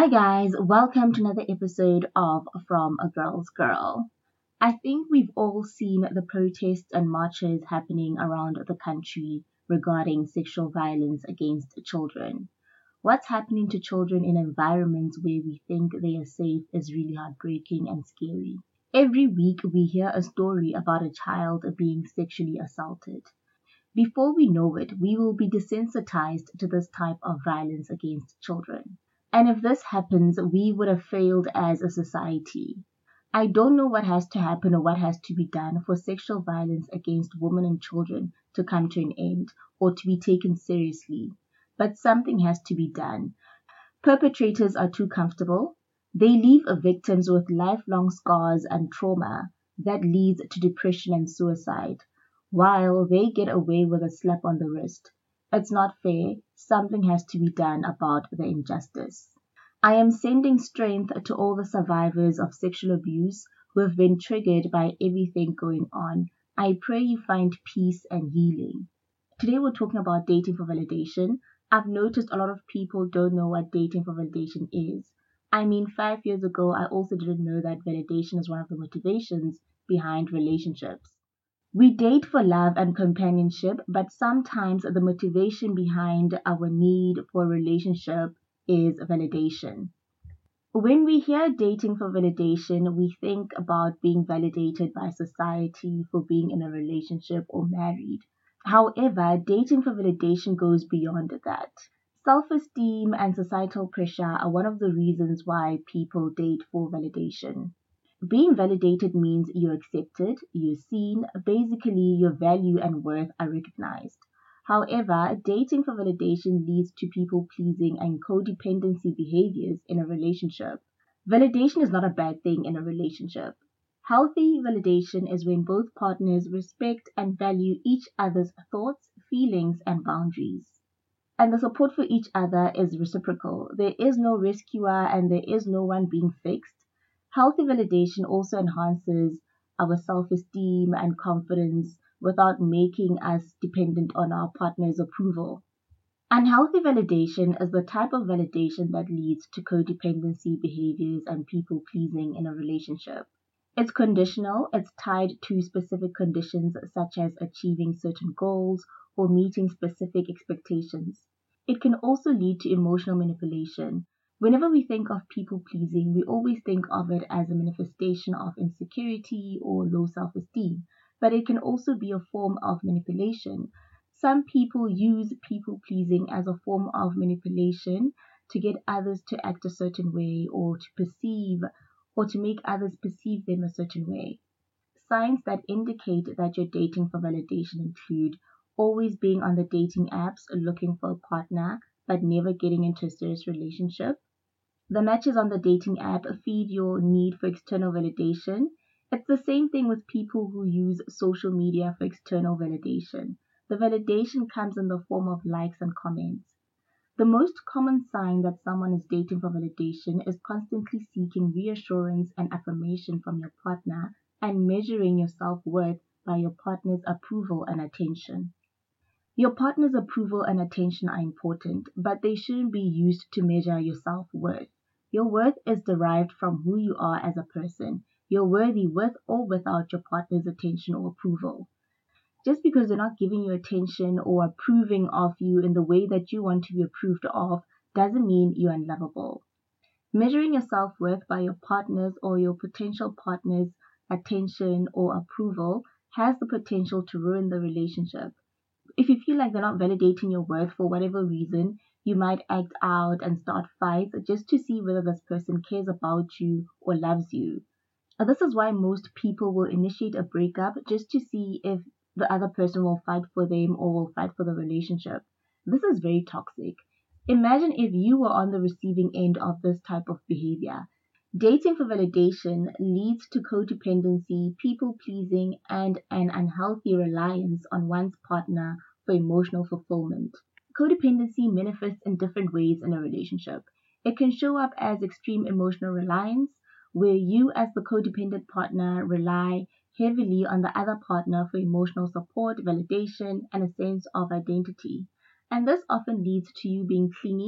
Hi guys, welcome to another episode of From a Girl's Girl. I think we've all seen the protests and marches happening around the country regarding sexual violence against children. What's happening to children in environments where we think they are safe is really heartbreaking and scary. Every week we hear a story about a child being sexually assaulted. Before we know it, we will be desensitized to this type of violence against children. And if this happens, we would have failed as a society. I don't know what has to happen or what has to be done for sexual violence against women and children to come to an end or to be taken seriously, but something has to be done. Perpetrators are too comfortable. They leave victims with lifelong scars and trauma that leads to depression and suicide, while they get away with a slap on the wrist. It's not fair. Something has to be done about the injustice. I am sending strength to all the survivors of sexual abuse who have been triggered by everything going on. I pray you find peace and healing. Today we're talking about dating for validation. I've noticed a lot of people don't know what dating for validation is. I mean, 5 years ago, I also didn't know that validation is one of the motivations behind relationships. We date for love and companionship, but sometimes the motivation behind our need for a relationship is validation. When we hear dating for validation, we think about being validated by society for being in a relationship or married. However, dating for validation goes beyond that. Self-esteem and societal pressure are one of the reasons why people date for validation. Being validated means you're accepted, you're seen, basically your value and worth are recognized. However, dating for validation leads to people pleasing and codependency behaviors in a relationship. Validation is not a bad thing in a relationship. Healthy validation is when both partners respect and value each other's thoughts, feelings, and boundaries. And the support for each other is reciprocal. There is no rescuer and there is no one being fixed. Healthy validation also enhances our self-esteem and confidence without making us dependent on our partner's approval. Unhealthy validation is the type of validation that leads to codependency behaviors and people pleasing in a relationship. It's conditional, it's tied to specific conditions such as achieving certain goals or meeting specific expectations. It can also lead to emotional manipulation. Whenever we think of people pleasing, we always think of it as a manifestation of insecurity or low self esteem, but it can also be a form of manipulation. Some people use people pleasing as a form of manipulation to get others to act a certain way or to make others perceive them a certain way. Signs that indicate that you're dating for validation include always being on the dating apps looking for a partner but never getting into a serious relationship. The matches on the dating app feed your need for external validation. It's the same thing with people who use social media for external validation. The validation comes in the form of likes and comments. The most common sign that someone is dating for validation is constantly seeking reassurance and affirmation from your partner and measuring your self-worth by your partner's approval and attention. Your partner's approval and attention are important, but they shouldn't be used to measure your self-worth. Your worth is derived from who you are as a person. You're worthy with or without your partner's attention or approval. Just because they're not giving you attention or approving of you in the way that you want to be approved of doesn't mean you're unlovable. Measuring your self-worth by your partner's or your potential partner's attention or approval has the potential to ruin the relationship. If you feel like they're not validating your worth for whatever reason, you might act out and start fights just to see whether this person cares about you or loves you. This is why most people will initiate a breakup just to see if the other person will fight for them or will fight for the relationship. This is very toxic. Imagine if you were on the receiving end of this type of behavior. Dating for validation leads to codependency, people pleasing, and an unhealthy reliance on one's partner for emotional fulfillment. Codependency manifests in different ways in a relationship. It can show up as extreme emotional reliance, where you as the codependent partner rely heavily on the other partner for emotional support, validation, and a sense of identity. And this often leads to you being clingy,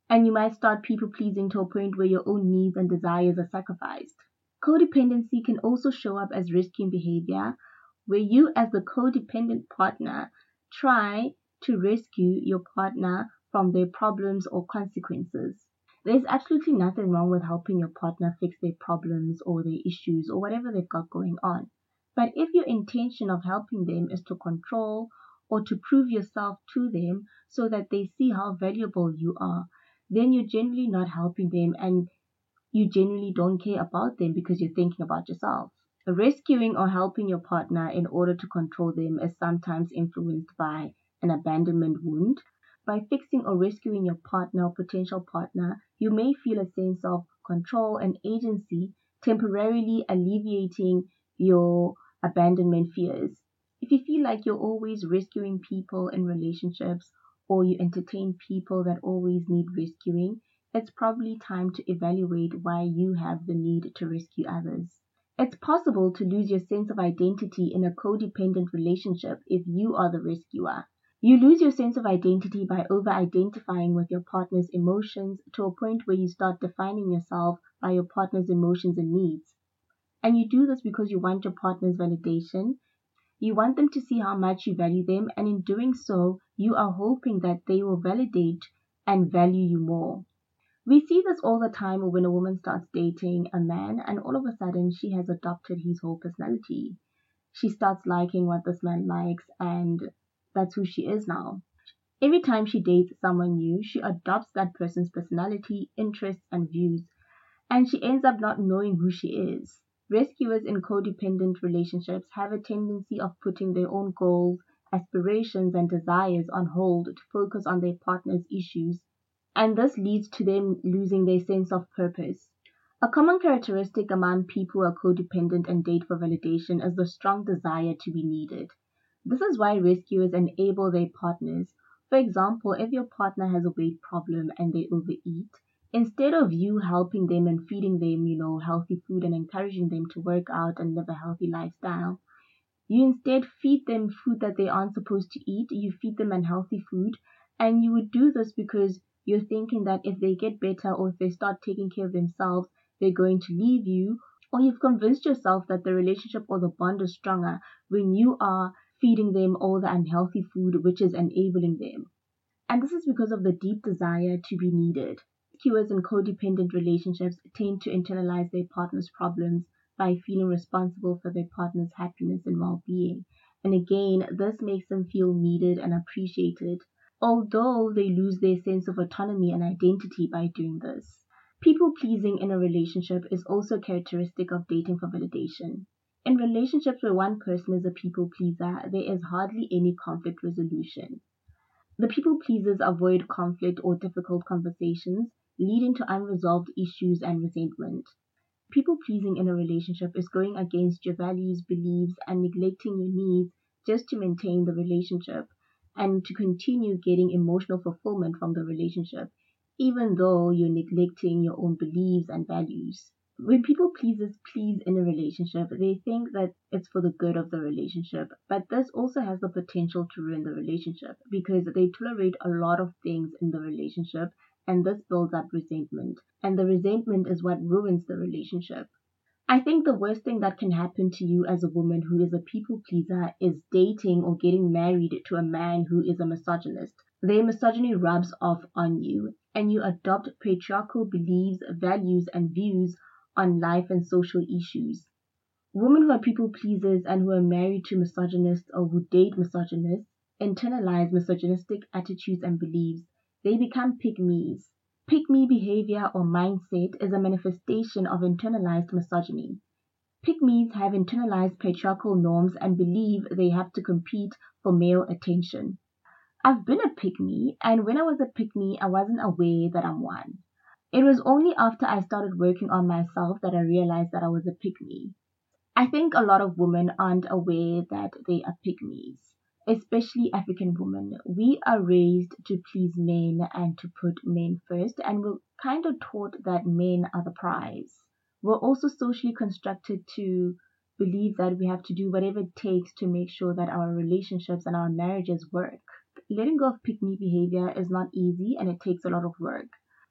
And you might start people pleasing to a point where your own needs and desires are sacrificed. Codependency can also show up as risky behavior, where you, as the codependent partner, try to rescue your partner from their problems or consequences. There's absolutely nothing wrong with helping your partner fix their problems or their issues or whatever they've got going on. But if your intention of helping them is to control or to prove yourself to them so that they see how valuable you are, then you're generally not helping them and you genuinely don't care about them because you're thinking about yourself. Rescuing or helping your partner in order to control them is sometimes influenced by an abandonment wound. By fixing or rescuing your partner or potential partner, you may feel a sense of control and agency, temporarily alleviating your abandonment fears. If you feel like you're always rescuing people in relationships or you entertain people that always need rescuing, it's probably time to evaluate why you have the need to rescue others. It's possible to lose your sense of identity in a codependent relationship if you are the rescuer. You lose your sense of identity by over-identifying with your partner's emotions to a point where you start defining yourself by your partner's emotions and needs. And you do this because you want your partner's validation. You want them to see how much you value them, and in doing so, you are hoping that they will validate and value you more. We see this all the time when a woman starts dating a man and all of a sudden she has adopted his whole personality. She starts liking what this man likes and that's who she is now. Every time she dates someone new, she adopts that person's personality, interests, and views, and she ends up not knowing who she is. Rescuers in codependent relationships have a tendency of putting their own goals, aspirations, and desires on hold to focus on their partner's issues, and this leads to them losing their sense of purpose. A common characteristic among people who are codependent and date for validation is the strong desire to be needed. This is why rescuers enable their partners. For example, if your partner has a weight problem and they overeat, instead of you helping them and feeding them, healthy food and encouraging them to work out and live a healthy lifestyle, you instead feed them food that they aren't supposed to eat. You feed them unhealthy food, and you would do this because you're thinking that if they get better or if they start taking care of themselves, they're going to leave you, or you've convinced yourself that the relationship or the bond is stronger when you are feeding them all the unhealthy food which is enabling them. And this is because of the deep desire to be needed. Rescuers in codependent relationships tend to internalize their partner's problems by feeling responsible for their partner's happiness and well-being. And again, this makes them feel needed and appreciated, although they lose their sense of autonomy and identity by doing this. People-pleasing in a relationship is also characteristic of dating for validation. In relationships where one person is a people-pleaser, there is hardly any conflict resolution. The people pleasers avoid conflict or difficult conversations, leading to unresolved issues and resentment. People pleasing in a relationship is going against your values, beliefs, and neglecting your needs just to maintain the relationship and to continue getting emotional fulfillment from the relationship, even though you're neglecting your own beliefs and values. When people pleasers please in a relationship, they think that it's for the good of the relationship, but this also has the potential to ruin the relationship because they tolerate a lot of things in the relationship, and this builds up resentment, and the resentment is what ruins the relationship. I think the worst thing that can happen to you as a woman who is a people pleaser is dating or getting married to a man who is a misogynist. Their misogyny rubs off on you, and you adopt patriarchal beliefs, values, and views on life and social issues. Women who are people pleasers and who are married to misogynists or who date misogynists internalize misogynistic attitudes and beliefs. They become pick-me's. Pick-me behavior or mindset is a manifestation of internalized misogyny. Pick-me's have internalized patriarchal norms and believe they have to compete for male attention. I've been a pick-me, and when I was a pick-me, I wasn't aware that I'm one. It was only after I started working on myself that I realized that I was a pick-me. I think a lot of women aren't aware that they are pick-me's, especially African women. We are raised to please men and to put men first, and we're kind of taught that men are the prize. We're also socially constructed to believe that we have to do whatever it takes to make sure that our relationships and our marriages work. Letting go of pick-me behavior is not easy and it takes a lot of work.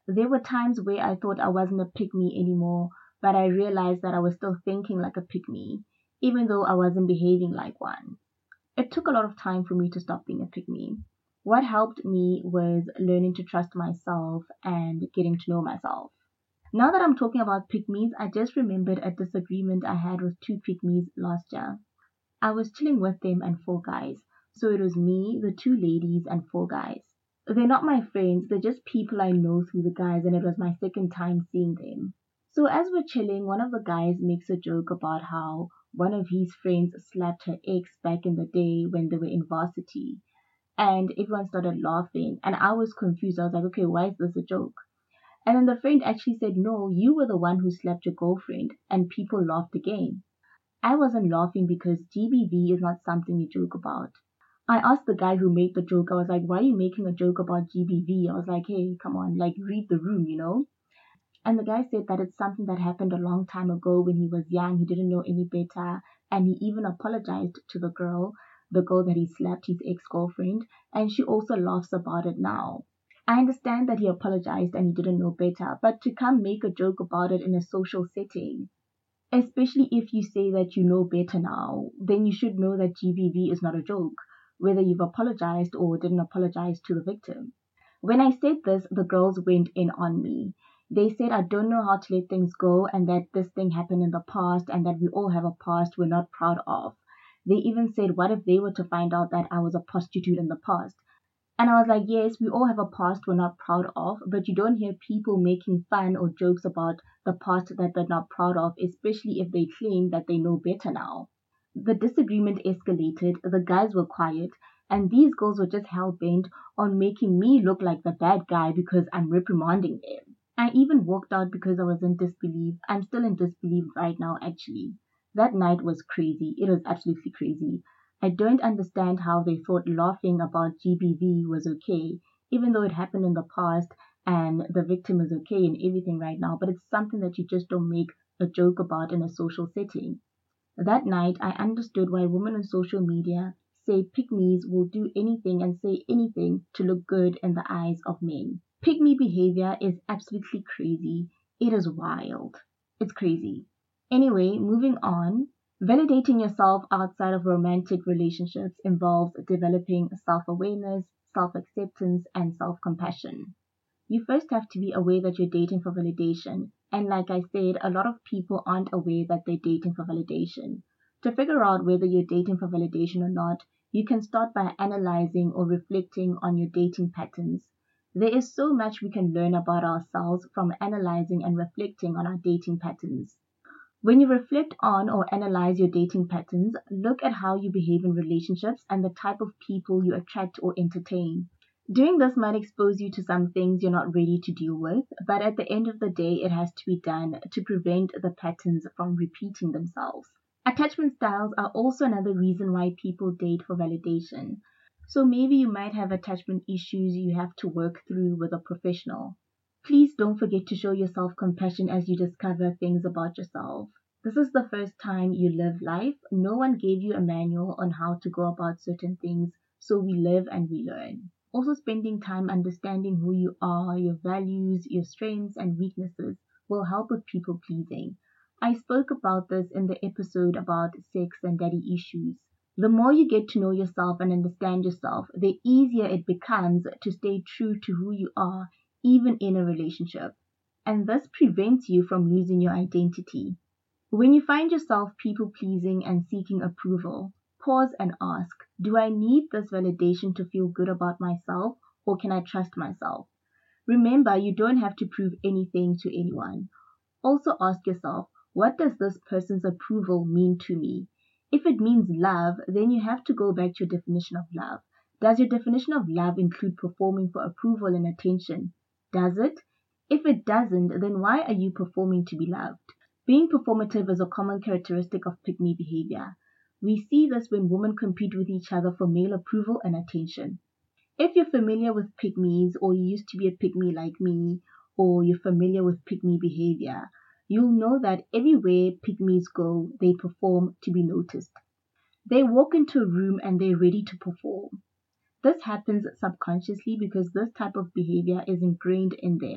There were times where I thought I wasn't a pick-me anymore, but I realized that I was still thinking like a pick-me, even though I wasn't behaving like one. It took a lot of time for me to stop being a pick-me. What helped me was learning to trust myself and getting to know myself. Now that I'm talking about pick-me's, I just remembered a disagreement I had with two pick-me's last year. I was chilling with them and four guys. So it was me, the two ladies, and four guys. They're not my friends, they're just people I know through the guys, and it was my second time seeing them. So as we're chilling, one of the guys makes a joke about how one of his friends slapped her ex back in the day when they were in varsity. And everyone started laughing, and I was confused. I was like, okay, why is this a joke? And then the friend actually said, no, you were the one who slapped your girlfriend, and people laughed again. I wasn't laughing because GBV is not something you joke about. I asked the guy who made the joke, I was like, why are you making a joke about GBV? I was like, hey, come on, like read the room, you know? And the guy said that it's something that happened a long time ago when he was young, he didn't know any better, and he even apologized to the girl that he slapped, his ex-girlfriend, and she also laughs about it now. I understand that he apologized and he didn't know better, but to come make a joke about it in a social setting, especially if you say that you know better now, then you should know that GBV is not a joke, whether you've apologized or didn't apologize to the victim. When I said this, the girls went in on me. They said I don't know how to let things go and that this thing happened in the past and that we all have a past we're not proud of. They even said, what if they were to find out that I was a prostitute in the past? And I was like, yes, we all have a past we're not proud of, but you don't hear people making fun or jokes about the past that they're not proud of, especially if they claim that they know better now. The disagreement escalated, the guys were quiet, and these girls were just hell bent on making me look like the bad guy because I'm reprimanding them. I even walked out because I was in disbelief. I'm still in disbelief right now, actually. That night was crazy. It was absolutely crazy. I don't understand how they thought laughing about GBV was okay, even though it happened in the past and the victim is okay and everything right now, but it's something that you just don't make a joke about in a social setting. That night, I understood why women on social media say pygmies will do anything and say anything to look good in the eyes of men. Pygmy behavior is absolutely crazy. It is wild. It's crazy. Anyway, moving on. Validating yourself outside of romantic relationships involves developing self-awareness, self-acceptance, and self-compassion. You first have to be aware that you're dating for validation. And like I said, a lot of people aren't aware that they're dating for validation. To figure out whether you're dating for validation or not, you can start by analyzing or reflecting on your dating patterns. There is so much we can learn about ourselves from analyzing and reflecting on our dating patterns. When you reflect on or analyze your dating patterns, look at how you behave in relationships and the type of people you attract or entertain. Doing this might expose you to some things you're not ready to deal with, but at the end of the day, it has to be done to prevent the patterns from repeating themselves. Attachment styles are also another reason why people date for validation. So maybe you might have attachment issues you have to work through with a professional. Please don't forget to show yourself compassion as you discover things about yourself. This is the first time you live life. No one gave you a manual on how to go about certain things, so we live and we learn. Also, spending time understanding who you are, your values, your strengths, and weaknesses will help with people pleasing. I spoke about this in the episode about sex and daddy issues. The more you get to know yourself and understand yourself, the easier it becomes to stay true to who you are, even in a relationship. And this prevents you from losing your identity. When you find yourself people pleasing and seeking approval, pause and ask, do I need this validation to feel good about myself, or can I trust myself? Remember, you don't have to prove anything to anyone. Also ask yourself, what does this person's approval mean to me? If it means love, then you have to go back to your definition of love. Does your definition of love include performing for approval and attention? Does it? If it doesn't, then why are you performing to be loved? Being performative is a common characteristic of pick-me behavior. We see this when women compete with each other for male approval and attention. If you're familiar with pick-me's, or you used to be a pick-me like me, or you're familiar with pick-me behavior, you'll know that everywhere pick-me's go, they perform to be noticed. They walk into a room and they're ready to perform. This happens subconsciously because this type of behavior is ingrained in them.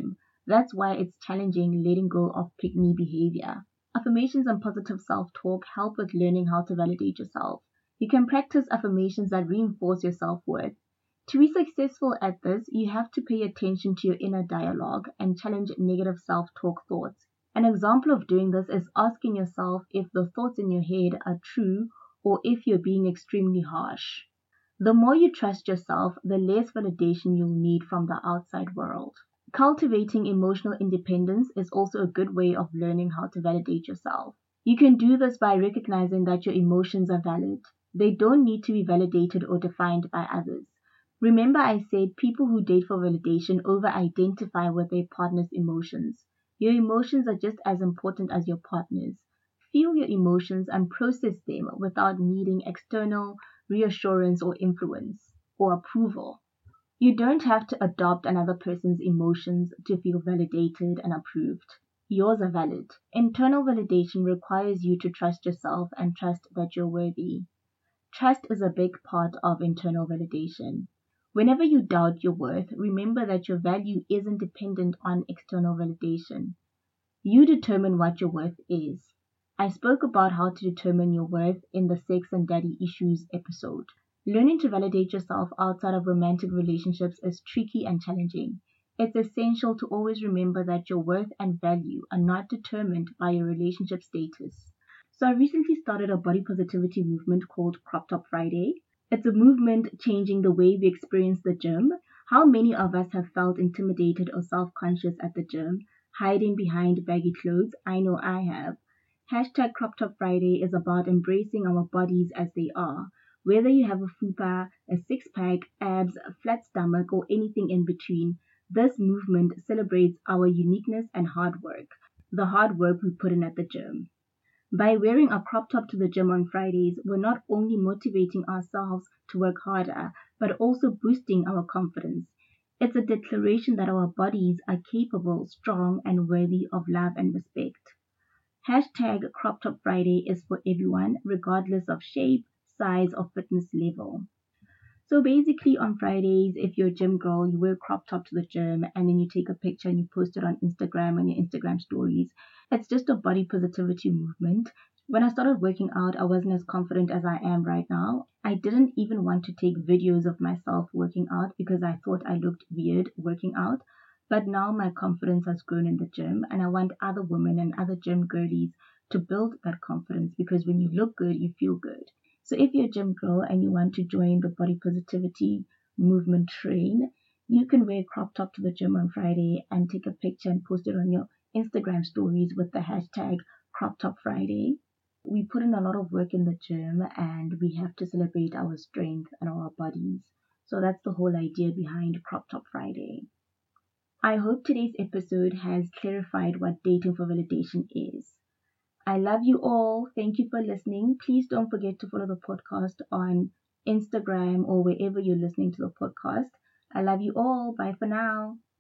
That's why it's challenging letting go of pick-me behavior. Affirmations and positive self-talk help with learning how to validate yourself. You can practice affirmations that reinforce your self-worth. To be successful at this, you have to pay attention to your inner dialogue and challenge negative self-talk thoughts. An example of doing this is asking yourself if the thoughts in your head are true or if you're being extremely harsh. The more you trust yourself, the less validation you'll need from the outside world. Cultivating emotional independence is also a good way of learning how to validate yourself. You can do this by recognizing that your emotions are valid. They don't need to be validated or defined by others. Remember, I said people who date for validation over-identify with their partner's emotions. Your emotions are just as important as your partner's. Feel your emotions and process them without needing external reassurance or influence or approval. You don't have to adopt another person's emotions to feel validated and approved. Yours are valid. Internal validation requires you to trust yourself and trust that you're worthy. Trust is a big part of internal validation. Whenever you doubt your worth, remember that your value isn't dependent on external validation. You determine what your worth is. I spoke about how to determine your worth in the Sex and Daddy Issues episode. Learning to validate yourself outside of romantic relationships is tricky and challenging. It's essential to always remember that your worth and value are not determined by your relationship status. So I recently started a body positivity movement called Crop Top Friday. It's a movement changing the way we experience the gym. How many of us have felt intimidated or self-conscious at the gym, hiding behind baggy clothes? I know I have. Hashtag Crop Top Friday is about embracing our bodies as they are. Whether you have a fupa, a six-pack, abs, a flat stomach, or anything in between, this movement celebrates our uniqueness and hard work, the hard work we put in at the gym. By wearing a crop top to the gym on Fridays, we're not only motivating ourselves to work harder, but also boosting our confidence. It's a declaration that our bodies are capable, strong, and worthy of love and respect. Hashtag Crop Top Friday is for everyone, regardless of shape, size, or fitness level. So basically on Fridays, if you're a gym girl, you wear a crop top to the gym and then you take a picture and you post it on Instagram and your Instagram stories. It's just a body positivity movement. When I started working out, I wasn't as confident as I am right now. I didn't even want to take videos of myself working out because I thought I looked weird working out. But now my confidence has grown in the gym and I want other women and other gym girlies to build that confidence because when you look good, you feel good. So if you're a gym girl and you want to join the body positivity movement train, you can wear a crop top to the gym on Friday and take a picture and post it on your Instagram stories with the hashtag Crop Top Friday. We put in a lot of work in the gym and we have to celebrate our strength and our bodies. So that's the whole idea behind Crop Top Friday. I hope today's episode has clarified what dating for validation is. I love you all. Thank you for listening. Please don't forget to follow the podcast on Instagram or wherever you're listening to the podcast. I love you all. Bye for now.